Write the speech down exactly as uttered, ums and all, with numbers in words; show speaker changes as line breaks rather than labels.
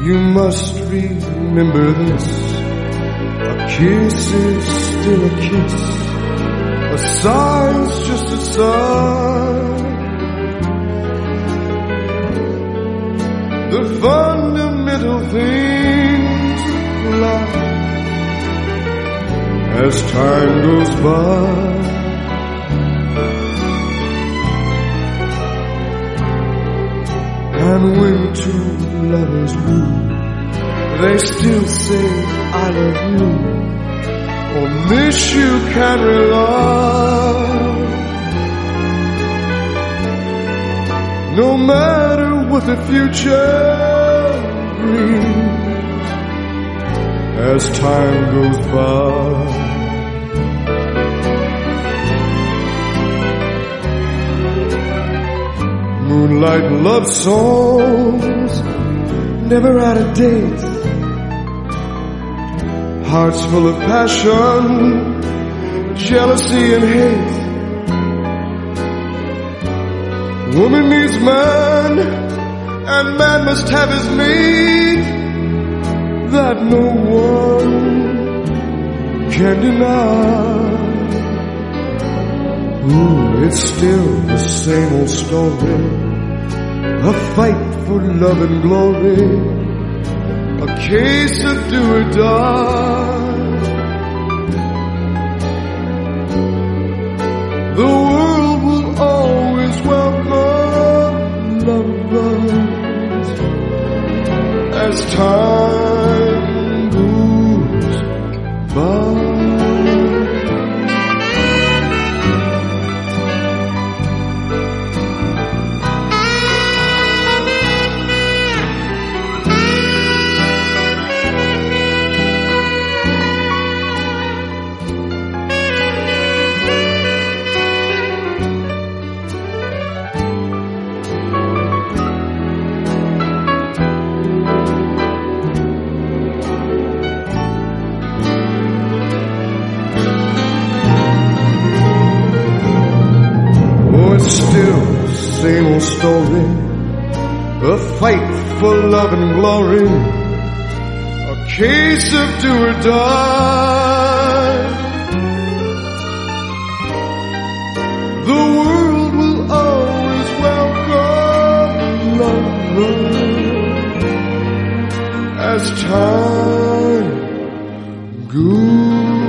You must remember this. A kiss is still a kiss. A sigh's just a sigh. The fundamental things apply as time goes by. And when two lovers woo, they still say I love you. On this you can rely. No matter what the future brings, as time goes by. Moonlight love songs, never out of date. Hearts full of passion, jealousy and hate. Woman needs man, and man must have his mate. That no one can deny. Ooh, it's still the same old story. A fight for love and glory. A case of do or die. The world will always welcome lovers as time goes by. Still same old story. A fight for love and glory. A case of do or die. The world will always welcome lovers as time goes